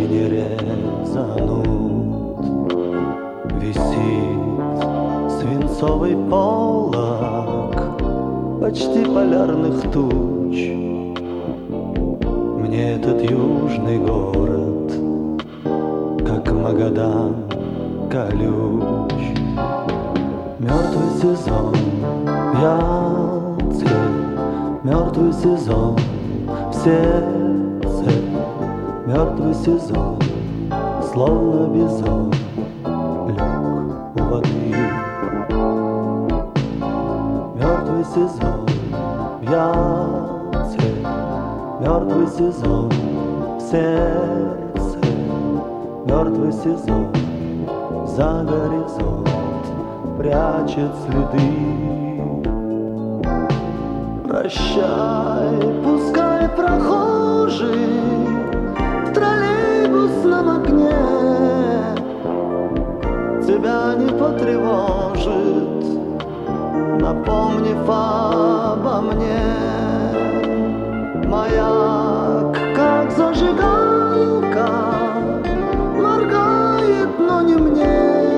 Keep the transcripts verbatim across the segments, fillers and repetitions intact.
не резанут. Висит свинцовый полог почти полярных туч. Мне этот южный город, как Магадан, колюч. Мертвый сезон в Ялте, мертвый сезон в сердце, мертвый сезон, словно бизон, лег у воды. Мертвый сезон в Ялте, мертвый сезон в сердце, мертвый сезон за горизонт прячет следы. Прощай, пускай прохожий в троллейбусном окне тебя не потревожит, напомнив обо мне. Маяк, как зажигалка, моргает, но не мне.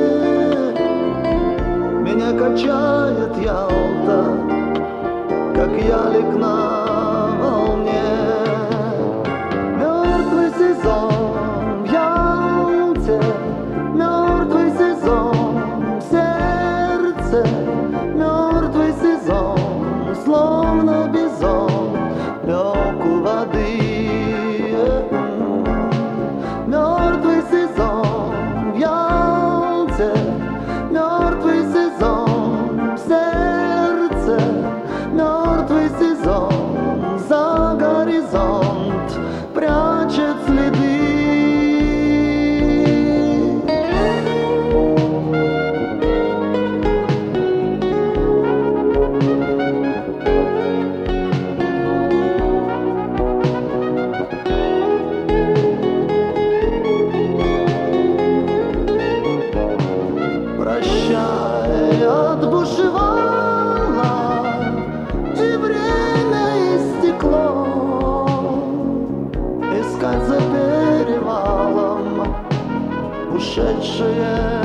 Меня качает Ялта, как ялик на волне. Мертвый сезон в Ялте, мертвый сезон в сердце, мертвый сезон, словно бизон, лег у воды. Мертвый сезон в Ялте, мертвый сезон в сердце, мертвый сезон за горизонт прячет следы. Прощай, отбушевала, и время истекло. Искать за перевалом ушедшие